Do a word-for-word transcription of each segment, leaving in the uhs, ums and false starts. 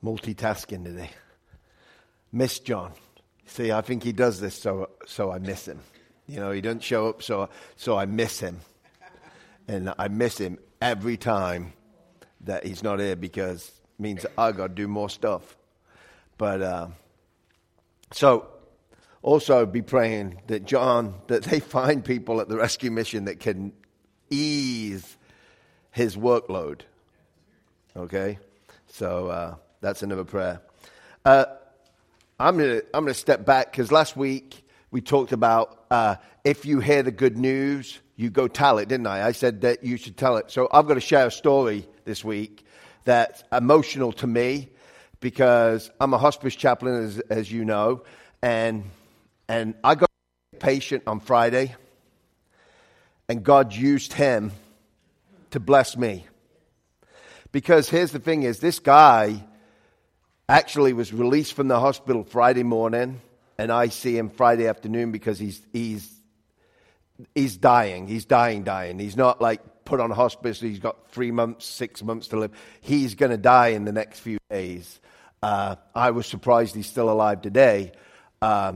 multitasking today. Miss John. See, I think he does this so so I miss him. You know, he doesn't show up, so so I miss him. And I miss him every time that he's not here because it means I got to do more stuff. But uh, so also be praying that John, that they find people at the rescue mission that can ease his workload. Okay? So uh, that's another prayer. Uh, I'm going to I'm gonna step back because last week we talked about uh, if you hear the good news, you go tell it, didn't I? I said that you should tell it. So I've got to share a story this week that's emotional to me because I'm a hospice chaplain, as, as you know, and and I got a patient on Friday, and God used him to bless me. Because here's the thing is, this guy actually was released from the hospital Friday morning, and I see him Friday afternoon because he's he's he's dying. He's dying, dying. He's not like put on hospice. He's got three months, six months to live. He's going to die in the next few days. Uh, I was surprised he's still alive today. Um,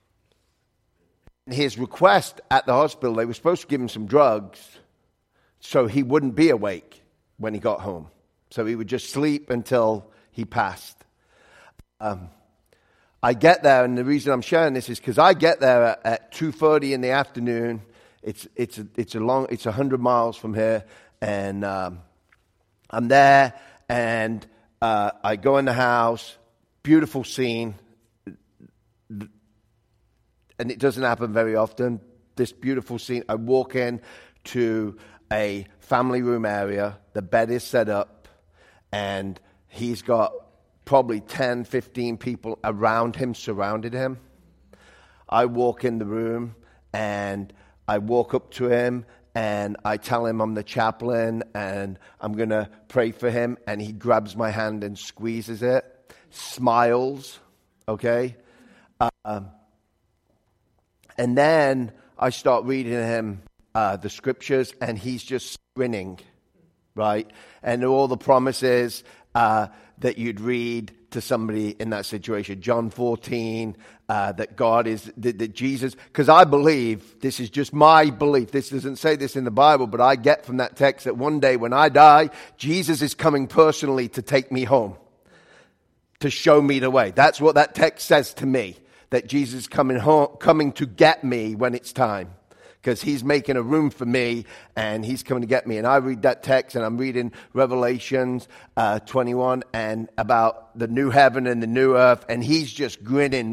his request at the hospital, they were supposed to give him some drugs so he wouldn't be awake when he got home. So he would just sleep until he passed. Um, I get there, and the reason I'm sharing this is because I get there at, at two thirty in the afternoon. It's it's a, it's a long it's a hundred miles from here, and um, I'm there, and uh, I go in the house. Beautiful scene, and it doesn't happen very often. This beautiful scene. I walk in to a family room area. The bed is set up, and he's got probably ten, fifteen people around him, surrounded him. I walk in the room, and I walk up to him, and I tell him I'm the chaplain, and I'm going to pray for him, and he grabs my hand and squeezes it, smiles, okay? Um, and then I start reading him uh, the scriptures, and he's just grinning, right? And all the promises uh, that you'd read to somebody in that situation. John fourteen, uh, that God is, that, that Jesus, because I believe, this is just my belief, this doesn't say this in the Bible, but I get from that text that one day when I die, Jesus is coming personally to take me home, to show me the way. That's what that text says to me, that Jesus is coming home, coming to get me when it's time. Because he's making a room for me, and he's coming to get me. And I read that text, and I'm reading Revelations uh, twenty-one, and about the new heaven and the new earth, and he's just grinning,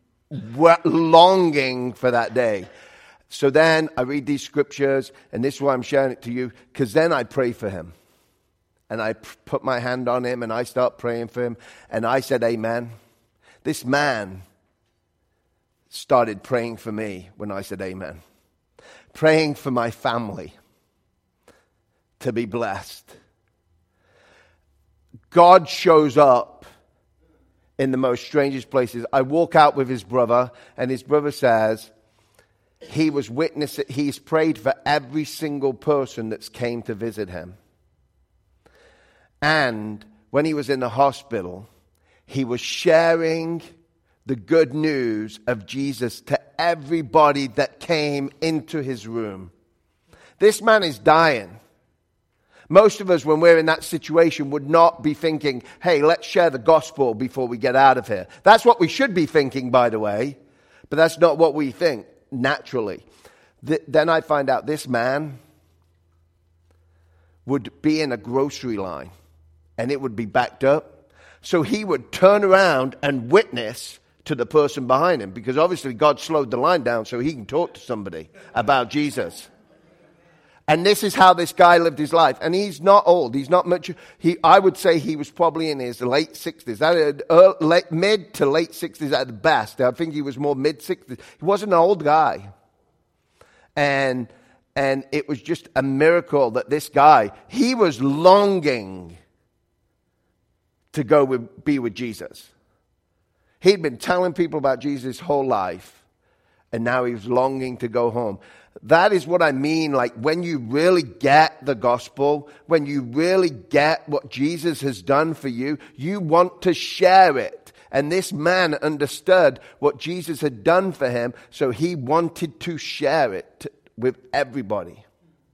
longing for that day. So then I read these scriptures, and this is why I'm sharing it to you, because then I pray for him. And I p- put my hand on him, and I start praying for him, and I said, amen. This man started praying for me when I said amen. Praying for my family to be blessed. God shows up in the most strangest places. I walk out with his brother, and his brother says he was witness. He's prayed for every single person that's came to visit him. And when he was in the hospital, he was sharing the good news of Jesus to everybody that came into his room. This man is dying. Most of us, when we're in that situation, would not be thinking, hey, let's share the gospel before we get out of here. That's what we should be thinking, by the way, but that's not what we think naturally. Th- then I find out this man would be in a grocery line, and it would be backed up. So he would turn around and witness to the person behind him, because obviously God slowed the line down so he can talk to somebody about Jesus. And this is how this guy lived his life. And he's not old. He's not much. He, I would say he was probably in his late sixties, that, uh, late, mid to late sixties at the best. I think he was more mid sixties. He wasn't an old guy. And, and it was just a miracle that this guy, he was longing to go with, be with Jesus. He'd been telling people about Jesus his whole life, and now he was longing to go home. That is what I mean. Like when you really get the gospel, when you really get what Jesus has done for you, you want to share it. And this man understood what Jesus had done for him, so he wanted to share it with everybody.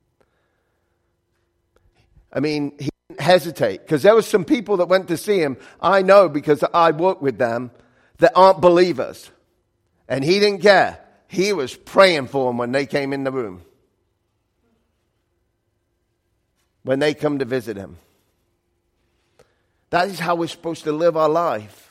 I mean, he didn't hesitate, because there were some people that went to see him, I know because I work with them, that aren't believers. And he didn't care. He was praying for them when they came in the room. When they come to visit him. That is how we're supposed to live our life.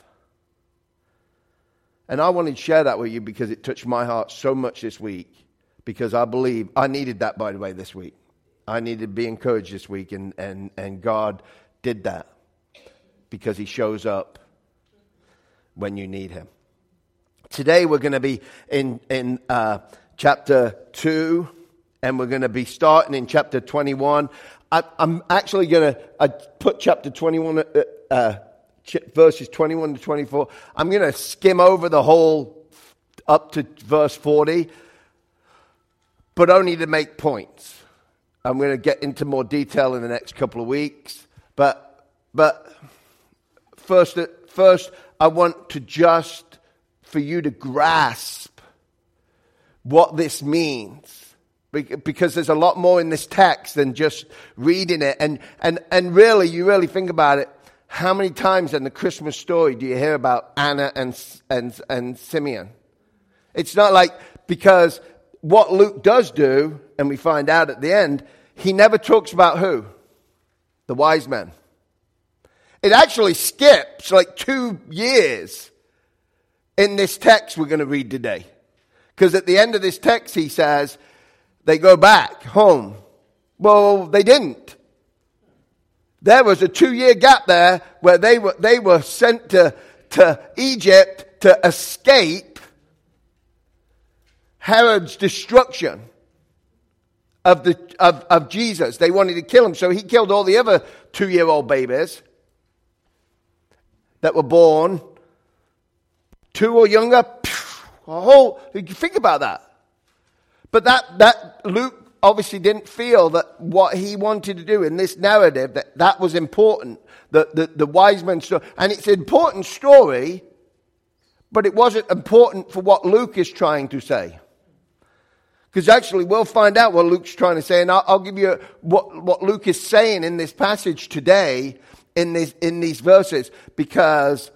And I wanted to share that with you because it touched my heart so much this week. Because I believe, I needed that, by the way, this week. I needed to be encouraged this week, and, and, and God did that. Because he shows up when you need him. Today we're going to be in, in uh, chapter two, and we're going to be starting in chapter twenty-one. I, I'm actually going to I put chapter twenty-one, uh, uh, verses twenty-one to twenty-four. I'm going to skim over the whole up to verse forty, but only to make points. I'm going to get into more detail in the next couple of weeks. But but first, first I want to just for you to grasp what this means. Because there's a lot more in this text than just reading it. And, and, and really, you really think about it, how many times in the Christmas story do you hear about Anna and, and, and Simeon? It's not like, because what Luke does do, and we find out at the end, he never talks about who? The wise men. It actually skips like two years in this text we're going to read today. Because at the end of this text he says, they go back home. Well, they didn't. There was a two-year gap there where they were they were sent to, to Egypt to escape Herod's destruction of the of, of Jesus. They wanted to kill him, so he killed all the other two-year-old babies that were born. Two or younger, a whole, think about that. But that, that Luke obviously didn't feel that what he wanted to do in this narrative, that that was important. The, the, the wise men story. And it's an important story, but it wasn't important for what Luke is trying to say. Because actually we'll find out what Luke's trying to say, and I'll, I'll give you what, what Luke is saying in this passage today, in, this, in these verses, because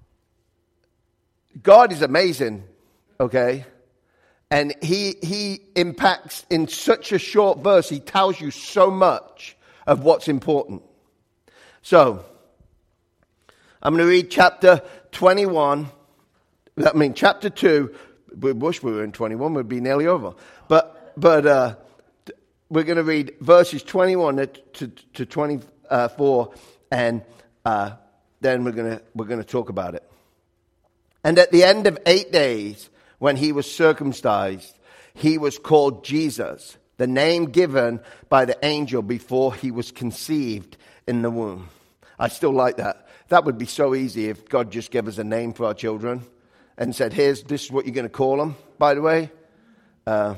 God is amazing, okay? And he he impacts in such a short verse. He tells you so much of what's important. So, I'm going to read chapter twenty-one. I mean, chapter two. We wish we were in twenty-one. We'd be nearly over. But but uh, we're going to read verses twenty-one to, to, to twenty-four, and uh, then we're going to we're going to talk about it. And at the end of eight days, when he was circumcised, he was called Jesus, the name given by the angel before he was conceived in the womb. I still like that. That would be so easy if God just gave us a name for our children and said, here's, this is what you're going to call them, by the way. Uh,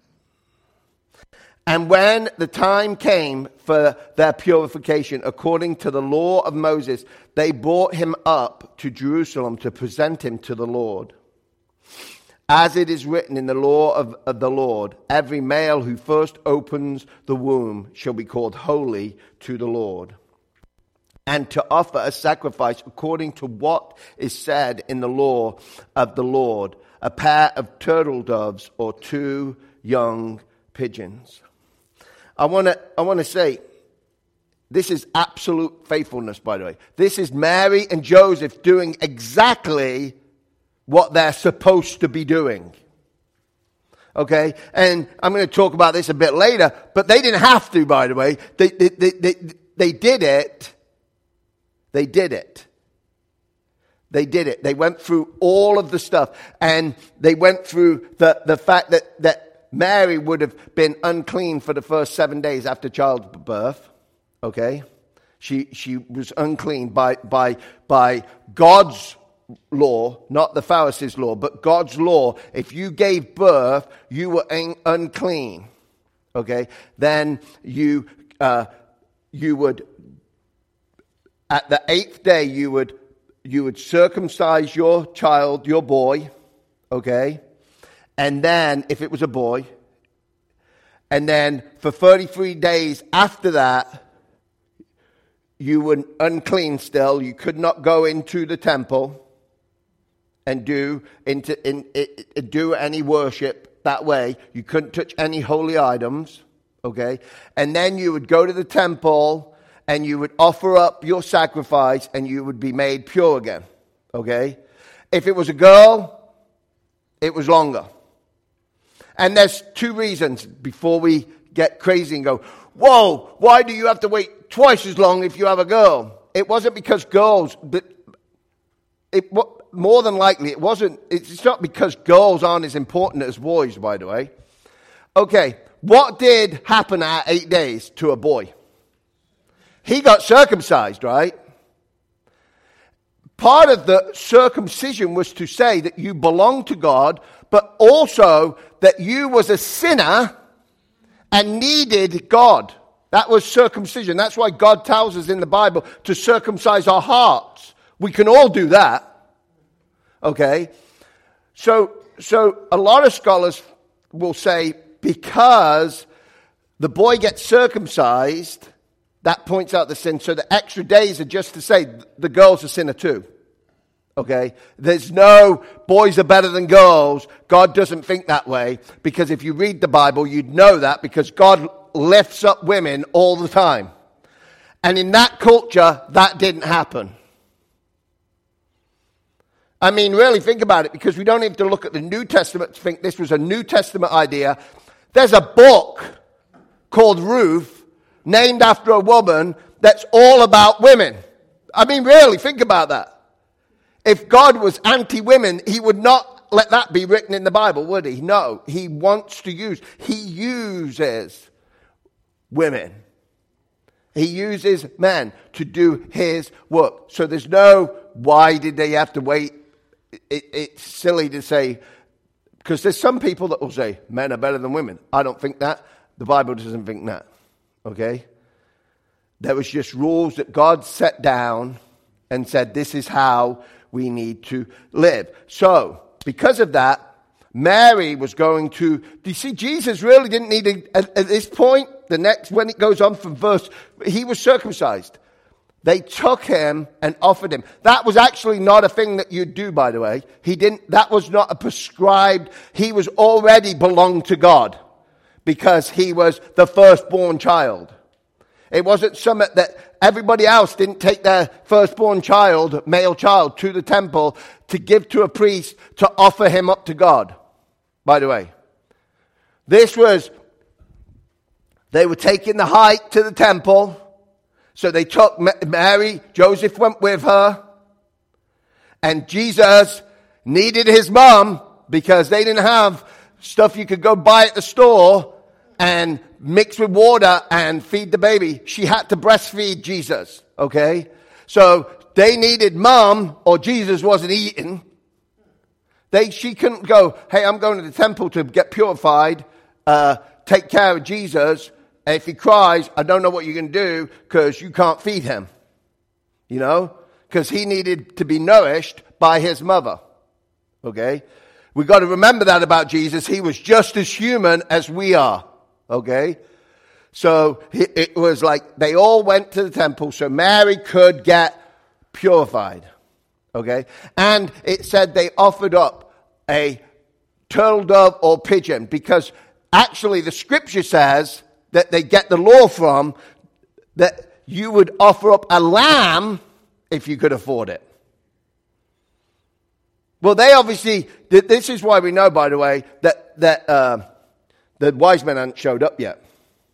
and when the time came for their purification, according to the law of Moses, they brought him up to Jerusalem to present him to the Lord. As it is written in the law of, of the Lord, every male who first opens the womb shall be called holy to the Lord. And to offer a sacrifice according to what is said in the law of the Lord, a pair of turtle doves or two young pigeons. I want to I want to say, this is absolute faithfulness, by the way. This is Mary and Joseph doing exactly what they're supposed to be doing. Okay? And I'm going to talk about this a bit later, but they didn't have to, by the way. They, they, they, they, they did it. They did it. They did it. They went through all of the stuff. And they went through the, the fact that, that Mary would have been unclean for the first seven days after childbirth. Okay? She she was unclean by by by God's law, not the Pharisees' law, but God's law, if you gave birth, you were un- unclean. Okay? Then you uh, you would, at the eighth day, you would you would circumcise your child, your boy, okay? And then, if it was a boy, and then for thirty-three days after that, you were unclean still. You could not go into the temple and do into in, in, do any worship that way. You couldn't touch any holy items, okay? And then you would go to the temple and you would offer up your sacrifice and you would be made pure again, okay? If it was a girl, it was longer. And there's two reasons before we get crazy and go, whoa, why do you have to wait twice as long if you have a girl? It wasn't because girls, but it more than likely it wasn't, it's not because girls aren't as important as boys, by the way. Okay, what did happen at eight days to a boy? He got circumcised, right? Part of the circumcision was to say that you belong to God, but also that you was a sinner and needed God. That was circumcision. That's why God tells us in the Bible to circumcise our hearts. We can all do that. Okay? So, so a lot of scholars will say because the boy gets circumcised, that points out the sin. So the extra days are just to say the girl's a sinner too. Okay? There's no boys are better than girls. God doesn't think that way. Because if you read the Bible, you'd know that because God lifts up women all the time. And in that culture, that didn't happen. I mean, really think about it, because we don't have to look at the New Testament to think this was a New Testament idea. There's a book called Ruth, named after a woman, that's all about women. I mean, really, think about that. If God was anti-women, he would not let that be written in the Bible, would he? No, he wants to use, he uses women. He uses men to do his work. So there's no, why did they have to wait? It, it's silly to say, because there's some people that will say, men are better than women. I don't think that. The Bible doesn't think that. Okay? There was just rules that God set down and said, this is how we need to live. So, because of that, Mary was going to, do you see, Jesus really didn't need, a, at, at this point, the next, when it goes on from verse, he was circumcised. They took him and offered him. That was actually not a thing that you'd do, by the way. He didn't, that was not a prescribed, he was already belonged to God because he was the firstborn child. It wasn't something that everybody else didn't take their firstborn child, male child, to the temple to give to a priest to offer him up to God, by the way. This was, they were taking the hike to the temple. So they took Mary, Joseph went with her, and Jesus needed his mom because they didn't have stuff you could go buy at the store and mix with water and feed the baby. She had to breastfeed Jesus, okay? So they needed mom, or Jesus wasn't eating. They, she couldn't go, hey, I'm going to the temple to get purified, uh, take care of Jesus. And if he cries, I don't know what you're going to do because you can't feed him. You know? Because he needed to be nourished by his mother. Okay? We've got to remember that about Jesus. He was just as human as we are. Okay? So it was like they all went to the temple so Mary could get purified. Okay? And it said they offered up a turtle dove or pigeon because actually the scripture says that they get the law from, that you would offer up a lamb if you could afford it. Well, they obviously, this is why we know, by the way, that, that uh, the wise men hadn't showed up yet.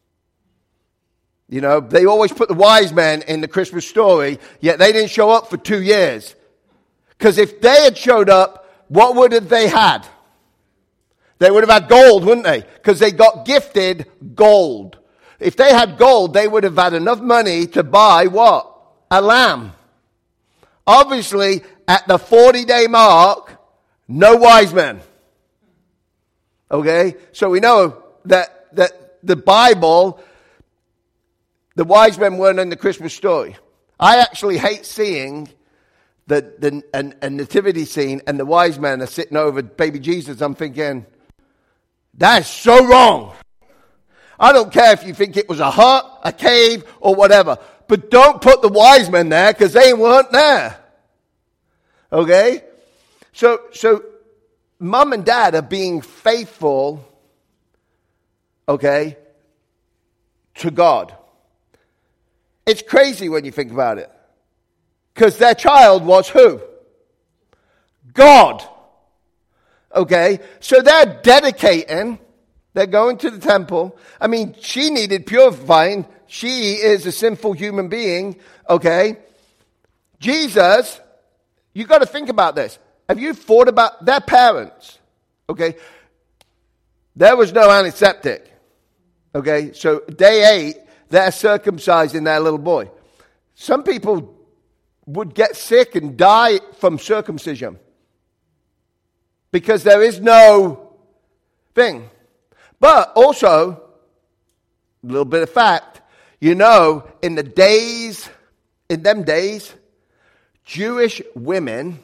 You know, they always put the wise men in the Christmas story, yet they didn't show up for two years. Because if they had showed up, what would have they had? They would have had gold, wouldn't they? Because they got gifted gold. If they had gold, they would have had enough money to buy what? A lamb. Obviously, at the forty-day mark, no wise men. Okay? So we know that, that the Bible, the wise men weren't in the Christmas story. I actually hate seeing the, the a, a nativity scene and the wise men are sitting over baby Jesus. I'm thinking, that's so wrong. I don't care if you think it was a hut, a cave, or whatever. But don't put the wise men there because they weren't there. Okay? So, so mom and dad are being faithful, okay, to God. It's crazy when you think about it. Because their child was who? God. Okay? So they're dedicating. They're going to the temple. I mean, she needed purifying. She is a sinful human being. Okay? Jesus, you got to think about this. Have you thought about their parents? Okay? There was no antiseptic. Okay? So day eight, they're circumcising their little boy. Some people would get sick and die from circumcision because there is no thing. But also, a little bit of fact, you know, in the days, in them days, Jewish women,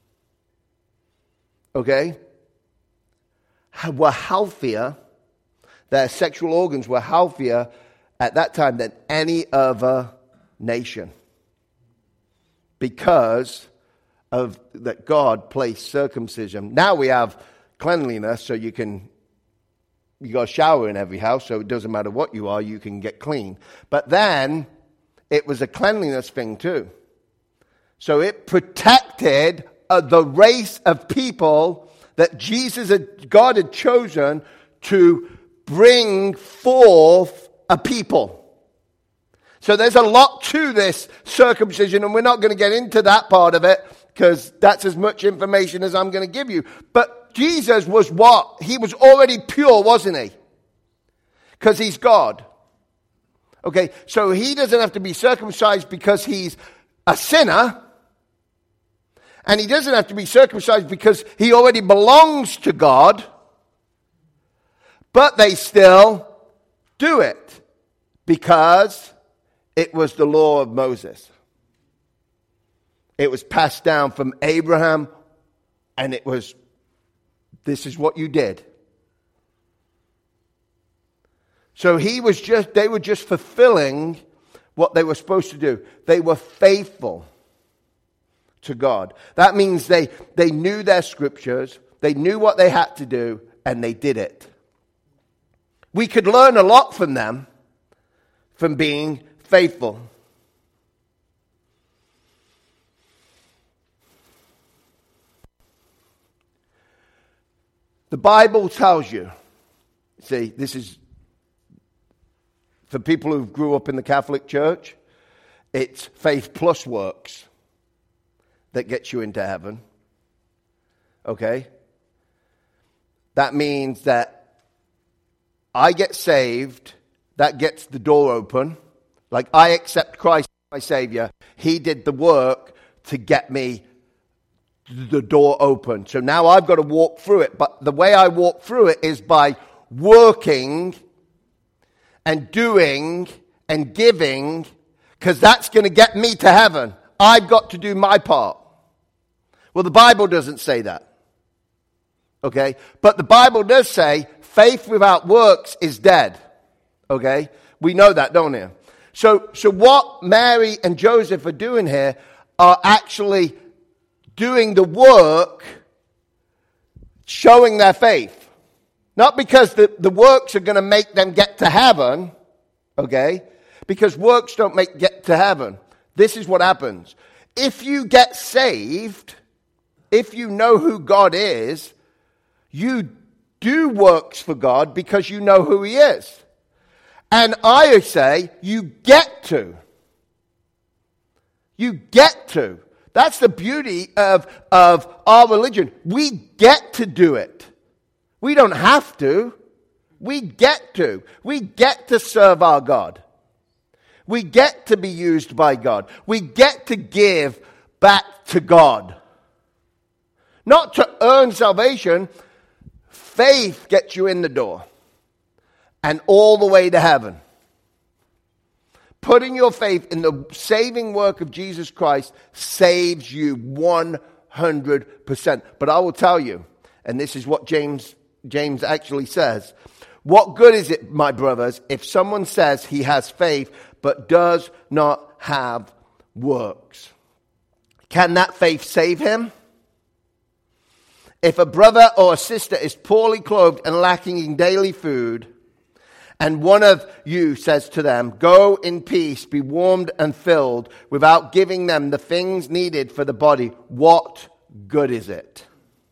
okay, were healthier, their sexual organs were healthier at that time than any other nation. Because of that God placed circumcision. Now we have cleanliness, so you can, you got a shower in every house, so it doesn't matter what you are, you can get clean. But then, it was a cleanliness thing too. So it protected uh, the race of people that Jesus, had, God had chosen to bring forth a people. So there's a lot to this circumcision, and we're not going to get into that part of it because that's as much information as I'm going to give you. But Jesus was what? He was already pure, wasn't he? Because he's God. Okay, so he doesn't have to be circumcised because he's a sinner. And he doesn't have to be circumcised because he already belongs to God. But they still do it because it was the law of Moses. It was passed down from Abraham, and it was, this is what you did. So he was just, they were just fulfilling what they were supposed to do. They were faithful to God. That means they, they knew their scriptures, they knew what they had to do, and they did it. We could learn a lot from them, from being faithful. The Bible tells you, see, this is for people who grew up in the Catholic Church, it's faith plus works that gets you into heaven. Okay? That means that I get saved, that gets the door open. Like, I accept Christ as my Savior. He did the work to get me the door open. So now I've got to walk through it. But the way I walk through it is by working and doing and giving, because that's going to get me to heaven. I've got to do my part. Well, the Bible doesn't say that. Okay? But the Bible does say faith without works is dead. Okay? We know that, don't we? So, so what Mary and Joseph are doing here are actually doing the work, showing their faith. Not because the, the works are going to make them get to heaven, okay? Because works don't make get to heaven. This is what happens. If you get saved, if you know who God is, you do works for God because you know who he is. And I say, you get to. You get to. That's the beauty of, of our religion. We get to do it. We don't have to. We get to. We get to serve our God. We get to be used by God. We get to give back to God. not to earn salvation. Faith gets you in the door and all the way to heaven. Putting your faith in the saving work of Jesus Christ saves you one hundred percent. But I will tell you, and this is what James James actually says, what good is it, my brothers, if someone says he has faith but does not have works? Can that faith save him? If a brother or a sister is poorly clothed and lacking in daily food, and one of you says to them, go in peace, be warmed and filled, without giving them the things needed for the body, what good is it?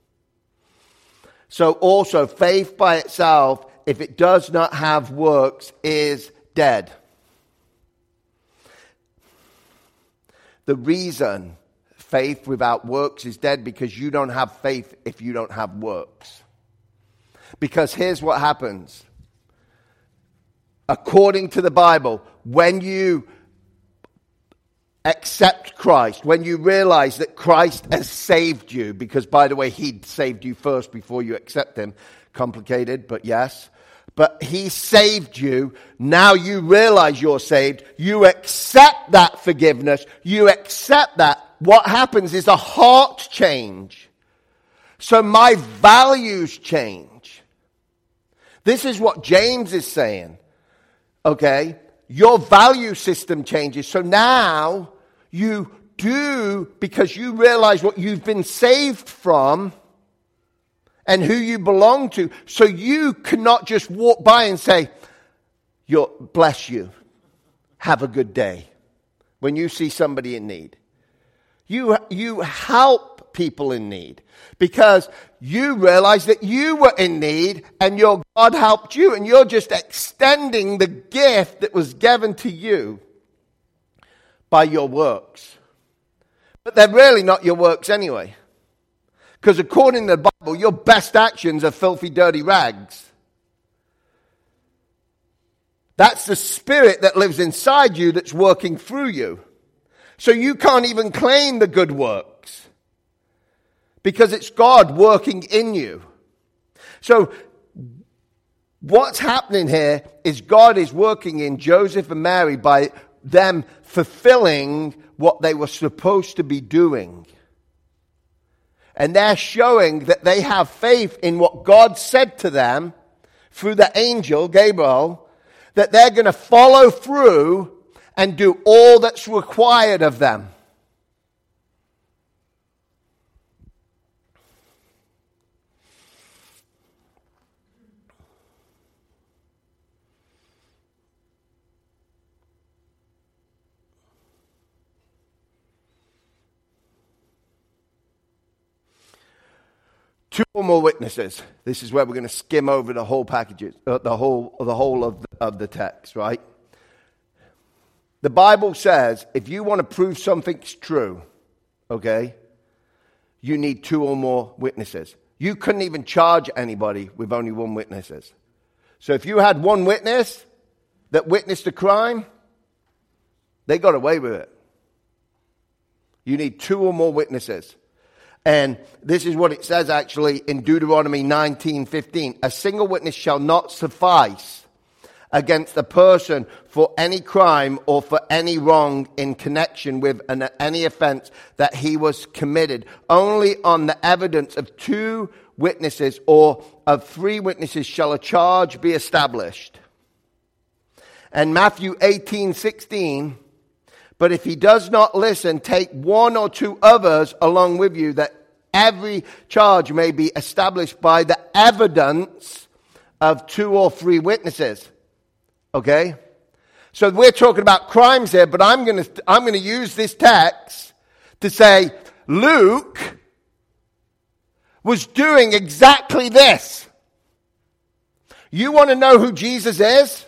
So also, faith by itself, if it does not have works, is dead. The reason faith without works is dead because you don't have faith if you don't have works. Because here's what happens. According to the Bible, when you accept Christ, when you realize that Christ has saved you, because by the way, he saved you first before you accept him. Complicated, but yes. But he saved you. Now you realize you're saved. You accept that forgiveness. You accept that. What happens is a heart change. So my values change. This is what James is saying. Okay? Your value system changes. So now you do, because you realize what you've been saved from and who you belong to. So you cannot just walk by and say, "You're, bless you. Have a good day." When you see somebody in need. You, you help people in need because you realize that you were in need and your God helped you, and you're just extending the gift that was given to you by your works. But they're really not your works anyway. Because according to the Bible, your best actions are filthy, dirty rags. That's the spirit that lives inside you that's working through you. So you can't even claim the good works because it's God working in you. So what's happening here is God is working in Joseph and Mary by them fulfilling what they were supposed to be doing. And they're showing that they have faith in what God said to them through the angel, Gabriel, that they're going to follow through and do all that's required of them. Two or more witnesses. This is where we're going to skim over the whole package, uh, the whole, the whole of the, of the text, right? The Bible says if you want to prove something's true, okay, you need two or more witnesses. You couldn't even charge anybody with only one witness. So if you had one witness that witnessed a crime, they got away with it. You need two or more witnesses. And this is what it says actually in Deuteronomy nineteen fifteen. A single witness shall not suffice against a person for any crime or for any wrong in connection with an, any offense that he was committed. Only on the evidence of two witnesses or of three witnesses shall a charge be established. And Matthew eighteen sixteen, but if he does not listen, take one or two others along with you, that every charge may be established by the evidence of two or three witnesses. Okay? So we're talking about crimes here, but I'm going to I'm going to use this text to say Luke was doing exactly this. You want to know who Jesus is?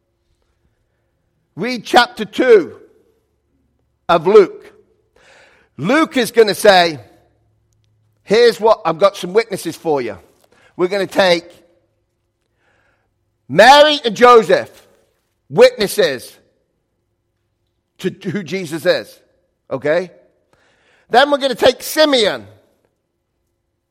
Read chapter two of Luke. Luke is going to say, here's what, I've got some witnesses for you. We're going to take Mary and Joseph, witnesses to who Jesus is. Okay? Then we're going to take Simeon,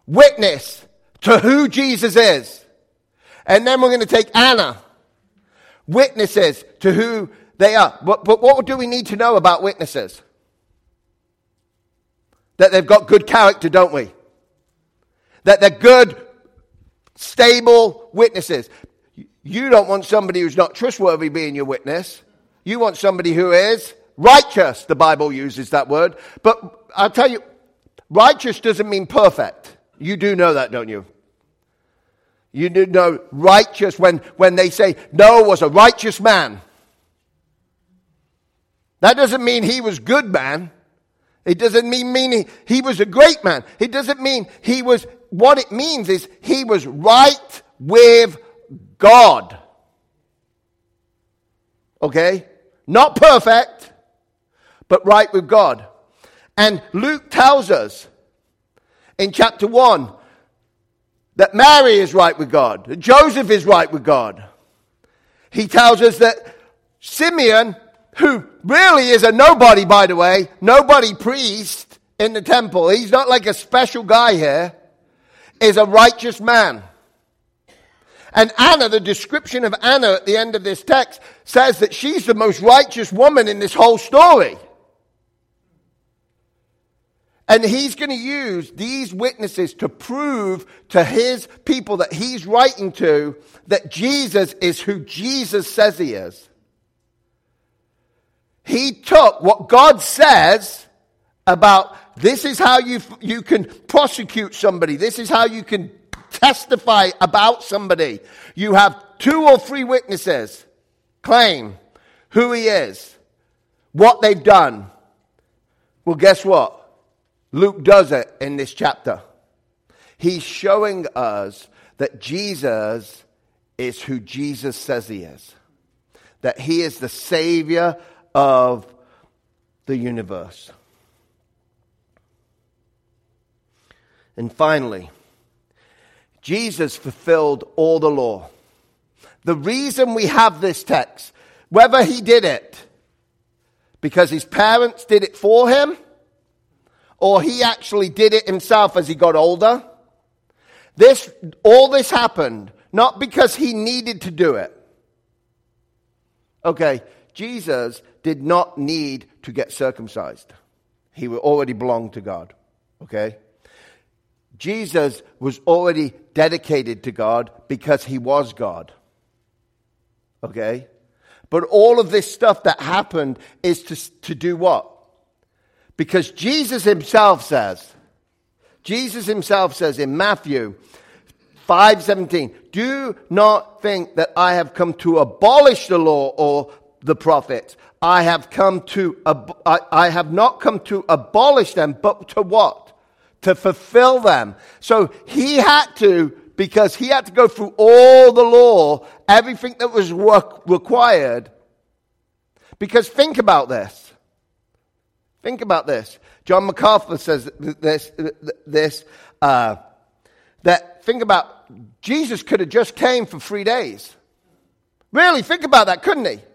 witness to who Jesus is. And then we're going to take Anna, witnesses to who they are. But, but what do we need to know about witnesses? That they've got good character, don't we? That they're good, stable witnesses. You don't want somebody who's not trustworthy being your witness. You want somebody who is righteous. The Bible uses that word. But I'll tell you, righteous doesn't mean perfect. You do know that, don't you? You do know righteous when, when they say Noah was a righteous man. That doesn't mean he was good man. It doesn't mean, mean he, he was a great man. It doesn't mean he was, what it means is he was right with God. Okay? Not perfect, but right with God. And Luke tells us in chapter one that Mary is right with God, that Joseph is right with God. He tells us that Simeon, who really is a nobody, by the way, nobody priest in the temple, he's not like a special guy here, is a righteous man. And Anna, the description of Anna at the end of this text says that she's the most righteous woman in this whole story. And he's going to use these witnesses to prove to his people that he's writing to that Jesus is who Jesus says he is. He took what God says about this is how you, you can prosecute somebody. This is how you can testify about somebody. You have two or three witnesses claim who he is, what they've done. Well, guess what? Luke does it in this chapter. He's showing us that Jesus is who Jesus says he is. That he is the Savior of the universe. And finally, Jesus fulfilled all the law. The reason we have this text, whether he did it because his parents did it for him, or he actually did it himself as he got older, this, all this happened not because he needed to do it. Okay, Jesus did not need to get circumcised. He already belonged to God. Okay? Jesus was already dedicated to God because he was God. Okay? But all of this stuff that happened is to, to do what? Because Jesus himself says, Jesus himself says in Matthew five seventeen, do not think that I have come to abolish the law or the prophets. I have come to, ab- I, I have not come to abolish them, but to what? To fulfill them. So he had to, because he had to go through all the law, everything that was work required. Because think about this. Think about this. John MacArthur says this, this uh, that think about, Jesus could have just came for three days. Really, think about that, couldn't he?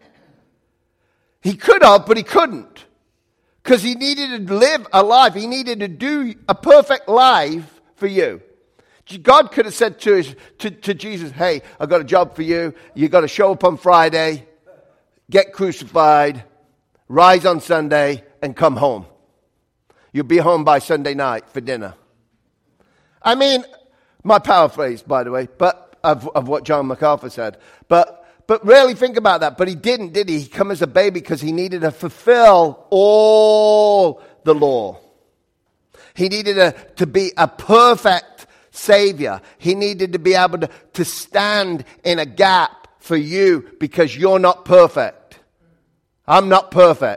He could have, but he couldn't. Because he needed to live a life. He needed to do a perfect life for you. God could have said to, his, to, to Jesus, hey, I've got a job for you. You've got to show up on Friday, get crucified, rise on Sunday, and come home. You'll be home by Sunday night for dinner. I mean, my paraphrase, by the way, but of, of what John MacArthur said. But but really think about that. But he didn't, did he? He came as a baby because he needed to fulfill all the law. He needed a, to be a perfect Savior. He needed to be able to, to stand in a gap for you because you're not perfect. I'm not perfect.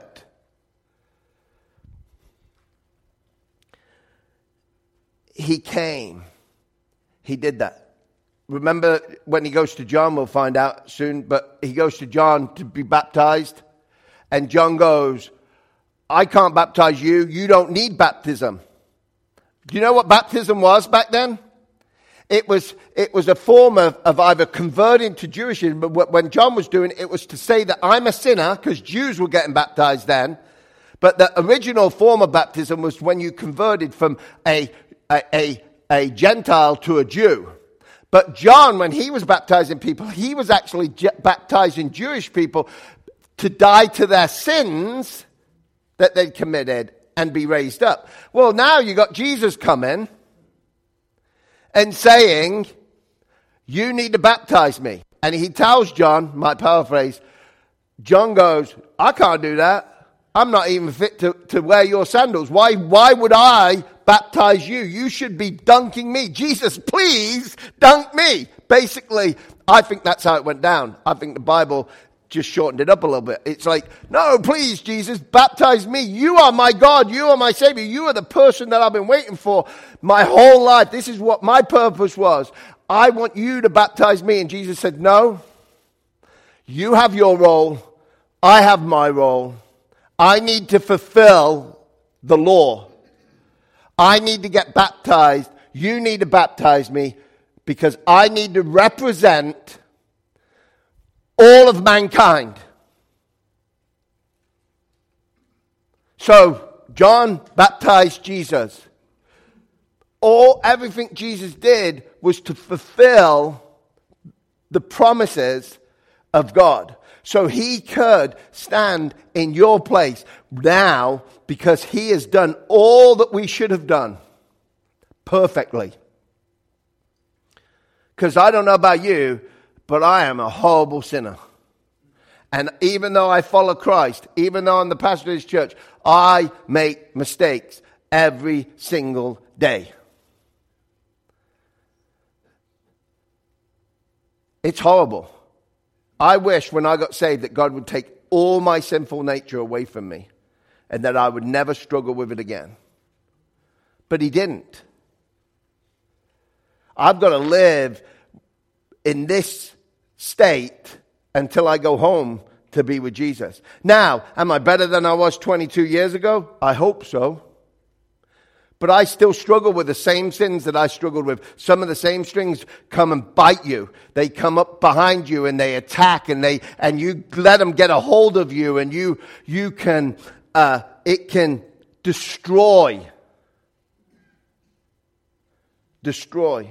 He came. He did that. Remember when he goes to John, we'll find out soon, but he goes to John to be baptized. And John goes, I can't baptize you. You don't need baptism. Do you know what baptism was back then? It was it was a form of, of either converting to Jewishism, but when John was doing it, it was to say that I'm a sinner, because Jews were getting baptized then. But the original form of baptism was when you converted from a a, a a Gentile to a Jew. But John, when he was baptizing people, he was actually j- baptizing Jewish people to die to their sins that they'd committed and be raised up. Well, now you got Jesus coming and saying, you need to baptize me. And he tells John, my paraphrase, John goes, I can't do that. I'm not even fit to, to wear your sandals. Why, why would I baptize you? You should be dunking me. Jesus, please dunk me. Basically, I think that's how it went down. I think the Bible just shortened it up a little bit. It's like, no, please, Jesus, baptize me. You are my God. You are my Savior. You are the person that I've been waiting for my whole life. This is what my purpose was. I want you to baptize me. And Jesus said, no, you have your role. I have my role. I need to fulfill the law. I need to get baptized. You need to baptize me because I need to represent all of mankind. So, John baptized Jesus. All, everything Jesus did was to fulfill the promises of God. So he could stand in your place now because he has done all that we should have done perfectly. Because I don't know about you, but I am a horrible sinner. And even though I follow Christ, even though I'm the pastor of this church, I make mistakes every single day. It's horrible. I wish when I got saved that God would take all my sinful nature away from me and that I would never struggle with it again. But he didn't. I've got to live in this state until I go home to be with Jesus. Now, am I better than I was twenty-two years ago? I hope so. But I still struggle with the same sins that I struggled with. Some of the same strings come and bite you. They come up behind you and they attack and they and you let them get a hold of you and you you can uh, it can destroy, destroy.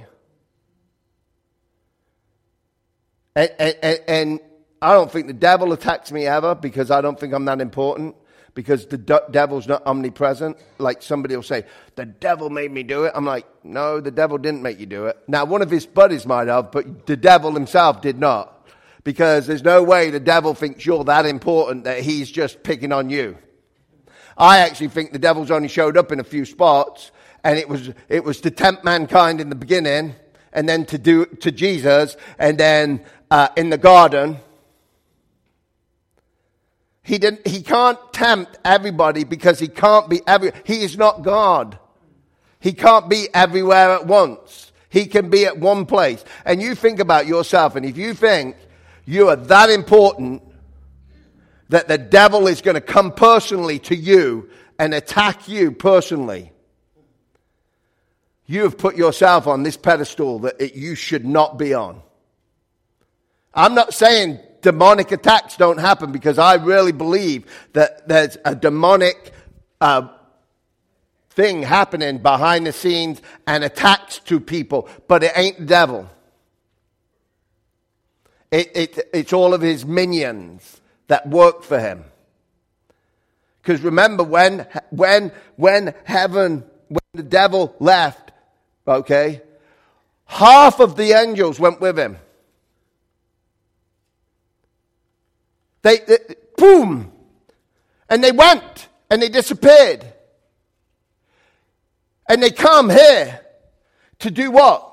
And, and, and I don't think the devil attacks me ever because I don't think I'm that important. Because the de- devil's not omnipresent. Like somebody will say, the devil made me do it. I'm like, no, the devil didn't make you do it. Now, one of his buddies might have, but the devil himself did not. Because there's no way the devil thinks you're that important that he's just picking on you. I actually think the devil's only showed up in a few spots. And it was it was to tempt mankind in the beginning. And then to do to Jesus. And then uh, in the garden. He didn't. He can't tempt everybody because he can't be every. He is not God. He can't be everywhere at once. He can be at one place. And you think about yourself, and if you think you are that important that the devil is going to come personally to you and attack you personally, you have put yourself on this pedestal that it, you should not be on. I'm not saying demonic attacks don't happen because I really believe that there's a demonic uh, thing happening behind the scenes and attacks to people, but it ain't the devil. It, it, it's all of his minions that work for him. Because remember, when when when heaven, when the devil left, okay, half of the angels went with him. They, they, boom, and they went, and they disappeared. And they come here to do what?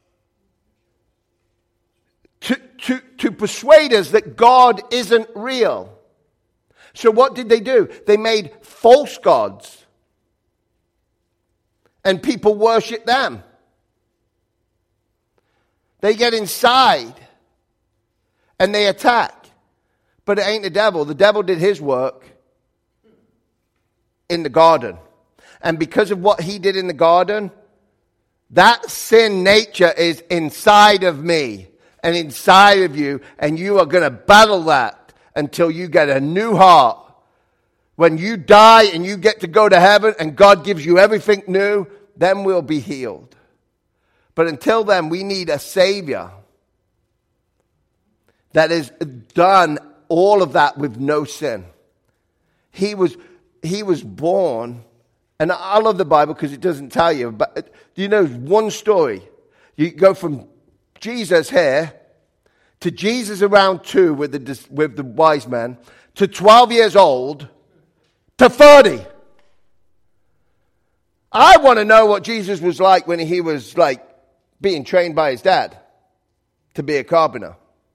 To, to, to persuade us that God isn't real. So what did they do? They made false gods. And people worship them. They get inside, and they attack. But it ain't the devil. The devil did his work in the garden. And because of what he did in the garden, that sin nature is inside of me and inside of you. And you are going to battle that until you get a new heart. When you die and you get to go to heaven and God gives you everything new, then we'll be healed. But until then, we need a Savior that has done all of that with no sin. He was, he was born, and I love the Bible because it doesn't tell you, but do you know one story? You go from Jesus here to Jesus around two with the, with the wise men, to twelve years old, to thirty. I want to know what Jesus was like when he was like being trained by his dad to be a carpenter.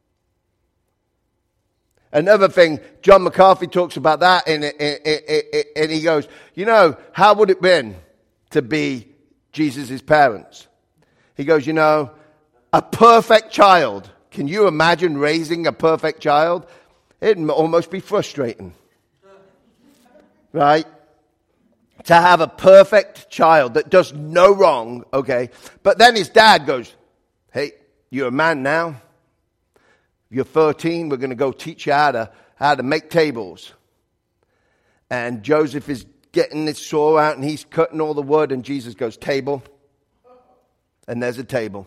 Another thing, John McCarthy talks about that, and, and he goes, you know, how would it have been to be Jesus' parents? He goes, you know, a perfect child. Can you imagine raising a perfect child? It'd almost be frustrating. Right? To have a perfect child that does no wrong, okay? But then his dad goes, hey, you're a man now. You're thirteen, we're going to go teach you how to, how to make tables. And Joseph is getting this saw out and he's cutting all the wood, and Jesus goes, table. And there's a table.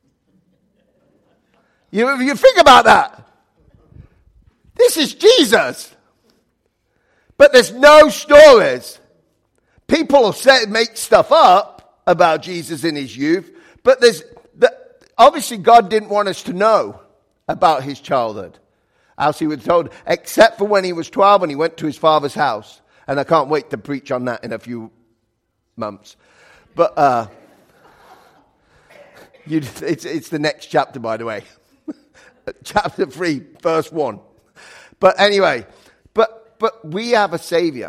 You, you think about that. This is Jesus. But there's no stories. People say, make stuff up about Jesus in his youth, but there's the, obviously God didn't want us to know about his childhood. Else he was told, except for when he was twelve and he went to his father's house. And I can't wait to preach on that in a few months. But uh, you, it's, it's the next chapter, by the way. Chapter three, verse one. But anyway, but but we have a Savior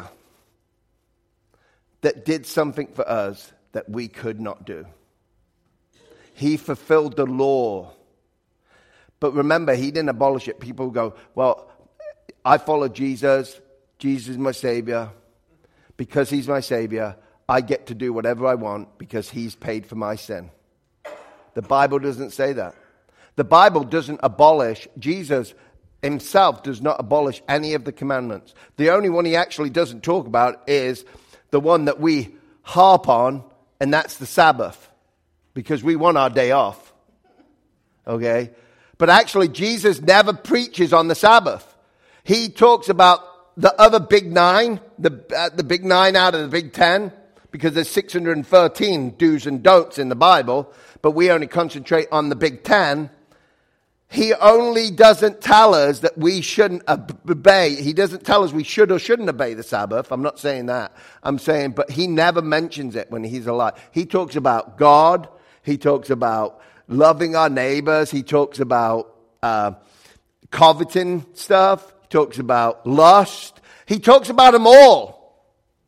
that did something for us that we could not do. He fulfilled the law. But remember, he didn't abolish it. People go, well, I follow Jesus. Jesus is my Savior. Because he's my Savior, I get to do whatever I want because he's paid for my sin. The Bible doesn't say that. The Bible doesn't abolish. Jesus himself does not abolish any of the commandments. The only one he actually doesn't talk about is the one that we harp on, and that's the Sabbath. Because we want our day off. Okay? But actually, Jesus never preaches on the Sabbath. He talks about the other big nine, the uh, the big nine out of the big ten, because there's six hundred thirteen do's and don'ts in the Bible, but we only concentrate on the big ten. He only doesn't tell us that we shouldn't obey. He doesn't tell us we should or shouldn't obey the Sabbath. I'm not saying that. I'm saying, but he never mentions it when he's alive. He talks about God. He talks about loving our neighbors. He talks about uh, coveting stuff. He talks about lust. He talks about them all.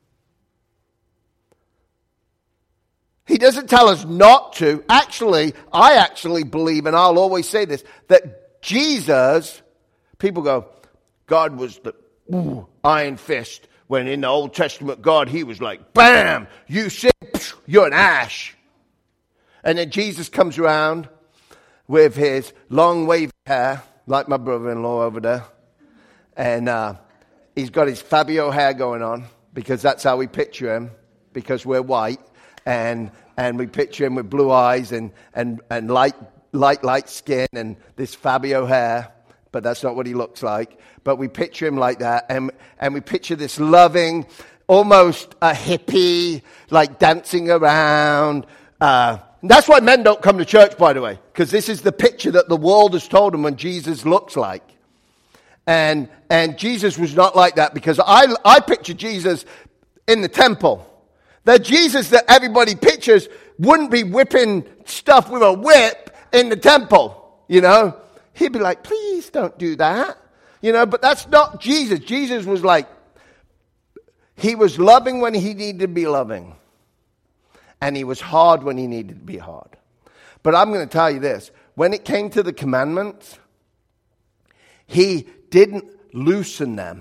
He doesn't tell us not to. Actually, I actually believe, and I'll always say this, that Jesus, people go, God was the ooh, iron fist. When in the Old Testament, God, he was like, bam, you sin, you're an ash. And then Jesus comes around with his long wavy hair, like my brother-in-law over there. And uh, he's got his Fabio hair going on, because that's how we picture him, because we're white. And and we picture him with blue eyes and, and, and light, light, light skin and this Fabio hair. But that's not what he looks like. But we picture him like that. And, and we picture this loving, almost a hippie, like dancing around, uh, that's why men don't come to church, by the way, because this is the picture that the world has told them when Jesus looks like. And and Jesus was not like that, because I, I picture Jesus in the temple. The Jesus that everybody pictures wouldn't be whipping stuff with a whip in the temple, you know. He'd be like, please don't do that, you know, but that's not Jesus. Jesus was like, he was loving when he needed to be loving. And he was hard when he needed to be hard. But I'm going to tell you this. When it came to the commandments, he didn't loosen them.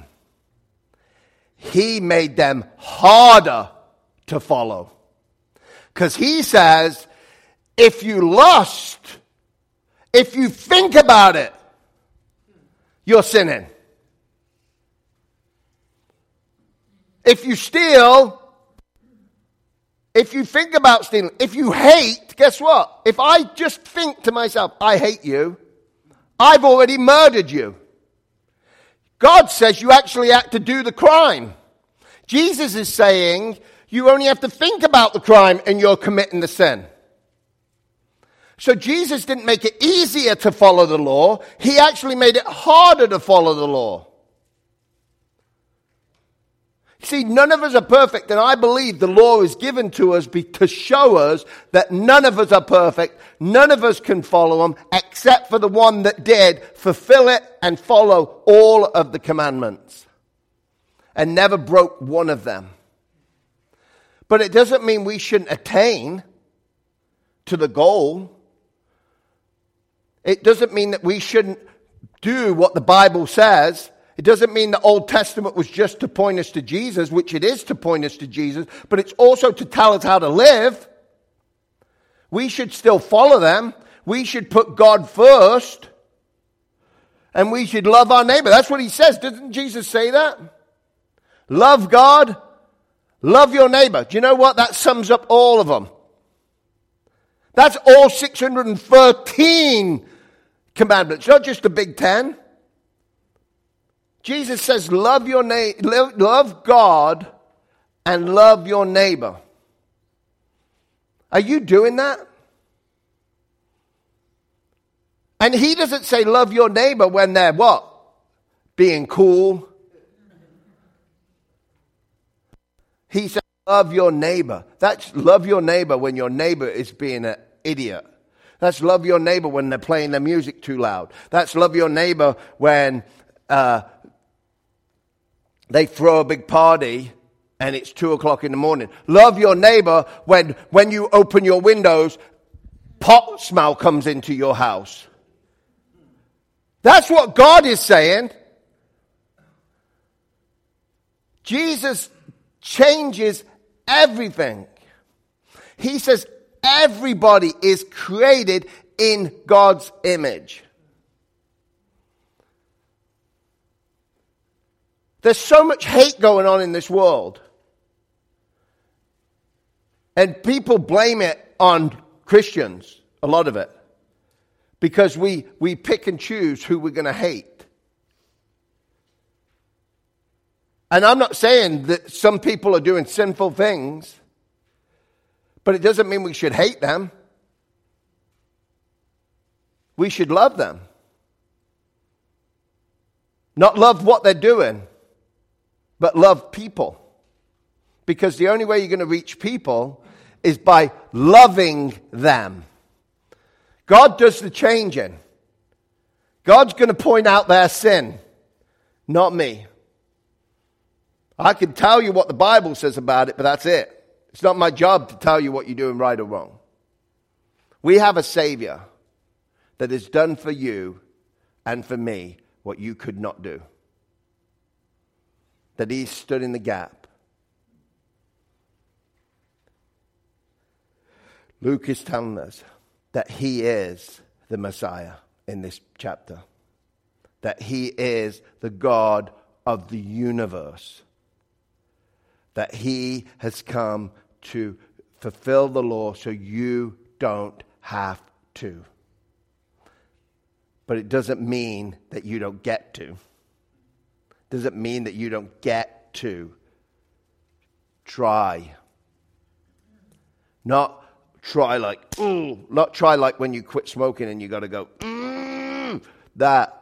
He made them harder to follow. Because he says, if you lust, if you think about it, you're sinning. If you steal, if you think about stealing, if you hate, guess what? If I just think to myself, I hate you, I've already murdered you. God says you actually have to do the crime. Jesus is saying you only have to think about the crime and you're committing the sin. So Jesus didn't make it easier to follow the law. He actually made it harder to follow the law. See, none of us are perfect, and I believe the law is given to us be, to show us that none of us are perfect. None of us can follow them, except for the one that did fulfill it and follow all of the commandments and never broke one of them. But it doesn't mean we shouldn't attain to the goal. It doesn't mean that we shouldn't do what the Bible says. It doesn't mean the Old Testament was just to point us to Jesus, which it is to point us to Jesus, but it's also to tell us how to live. We should still follow them. We should put God first. And we should love our neighbor. That's what he says. Doesn't Jesus say that? Love God. Love your neighbor. Do you know what? That sums up all of them. That's all six hundred thirteen commandments, not just the big ten. Jesus says, love your na- love God and love your neighbor. Are you doing that? And he doesn't say love your neighbor when they're what? Being cool. He says love your neighbor. That's love your neighbor when your neighbor is being an idiot. That's love your neighbor when they're playing their music too loud. That's love your neighbor when uh, they throw a big party and it's two o'clock in the morning. Love your neighbor when, when you open your windows, pot smell comes into your house. That's what God is saying. Jesus changes everything. He says everybody is created in God's image. There's so much hate going on in this world. And people blame it on Christians, a lot of it. Because we, we pick and choose who we're going to hate. And I'm not saying that some people are doing sinful things, but it doesn't mean we should hate them. We should love them. Not love what they're doing, but love people. Because the only way you're going to reach people is by loving them. God does the changing. God's going to point out their sin, not me. I can tell you what the Bible says about it, but that's it. It's not my job to tell you what you're doing right or wrong. We have a Savior that has done for you and for me what you could not do. That he stood in the gap. Luke is telling us that he is the Messiah in this chapter. That he is the God of the universe. That he has come to fulfill the law so you don't have to. But it doesn't mean that you don't get to. Doesn't mean that you don't get to try. Not try like, ooh, not try like when you quit smoking and you got to go, mm, that.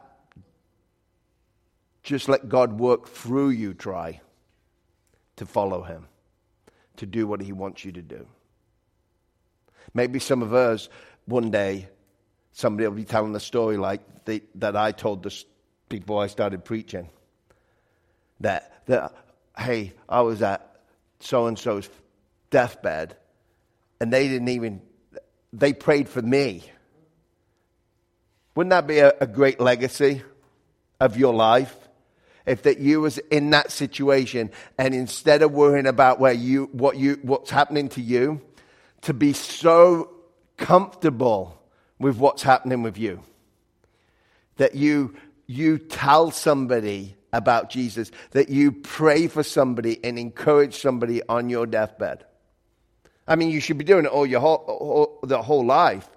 Just let God work through you, try to follow him, to do what he wants you to do. Maybe some of us, one day, somebody will be telling the story like the, that I told this before I started preaching. That, that, hey, I was at so-and-so's deathbed, and they didn't even, they prayed for me. Wouldn't that be a, a great legacy of your life? If that you was in that situation, and instead of worrying about where you, what you, what's happening to you, to be so comfortable with what's happening with you, that you, you tell somebody about Jesus, that you pray for somebody and encourage somebody on your deathbed. I mean, you should be doing it all your whole, all, the whole life.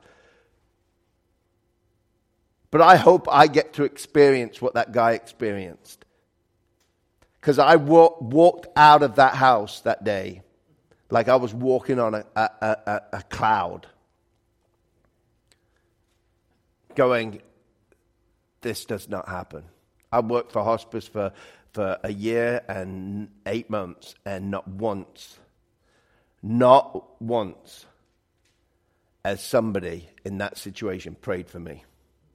But I hope I get to experience what that guy experienced. Because I wa- walked out of that house that day like I was walking on a, a, a, a cloud. Going, this does not happen. I worked for hospice for, for a year and eight months, and not once, not once, as somebody in that situation prayed for me.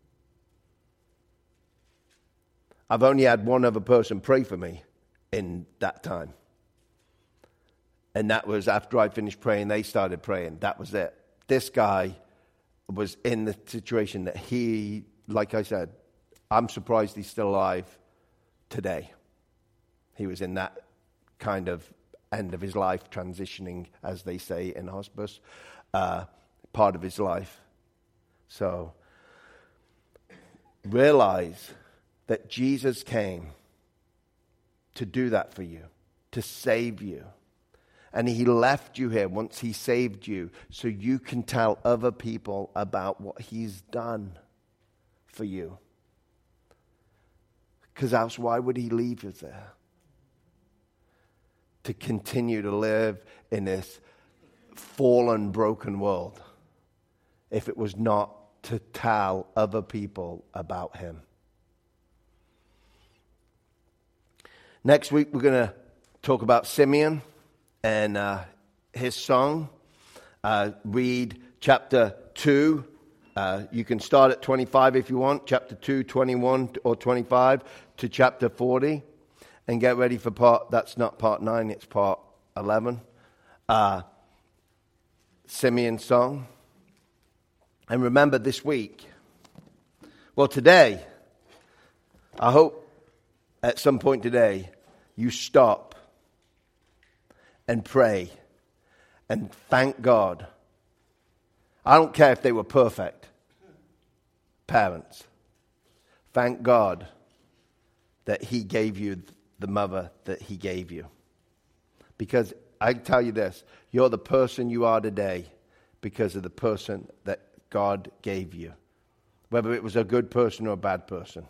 I've only had one other person pray for me in that time. And that was after I finished praying, they started praying. That was it. This guy was in the situation that he, like I said, I'm surprised he's still alive today. He was in that kind of end of his life, transitioning, as they say in hospice, uh, part of his life. So realize that Jesus came to do that for you, to save you. And he left you here once he saved you so you can tell other people about what he's done for you. Because else, why would he leave you there? To continue to live in this fallen, broken world if it was not to tell other people about him. Next week, we're going to talk about Simeon and uh, his song. Uh, read chapter two. Uh, you can start at twenty-five if you want. Chapter two, twenty-one or twenty-five to chapter forty. And get ready for part, that's not part nine, it's part eleven. Uh, Simeon's song. And remember this week, well today, I hope at some point today, you stop and pray and thank God. I don't care if they were perfect parents. Thank God that he gave you the mother that he gave you. Because I tell you this, you're the person you are today because of the person that God gave you. Whether it was a good person or a bad person.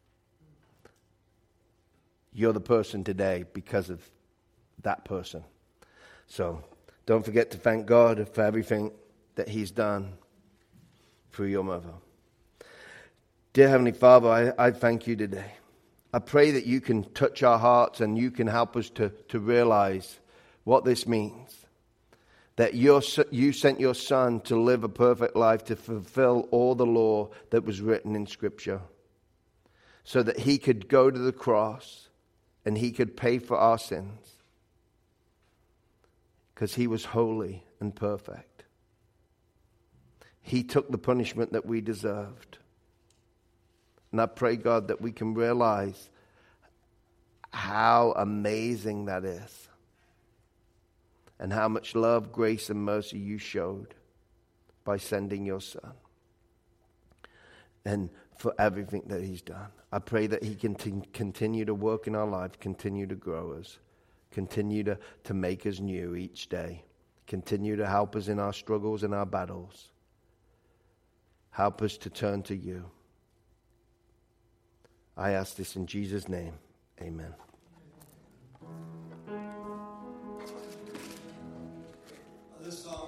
You're the person today because of that person. So don't forget to thank God for everything that he's done through your mother. Dear Heavenly Father, I, I thank you today. I pray that you can touch our hearts and you can help us to, to realize what this means. That your, you sent your Son to live a perfect life, to fulfill all the law that was written in Scripture. So that he could go to the cross and he could pay for our sins. Because he was holy and perfect. He took the punishment that we deserved. And I pray, God, that we can realize how amazing that is. And how much love, grace, and mercy you showed by sending your Son. And for everything that he's done. I pray that he can t- continue to work in our life, continue to grow us, continue to, to make us new each day, continue to help us in our struggles and our battles. Help us to turn to you. I ask this in Jesus' name. Amen. This song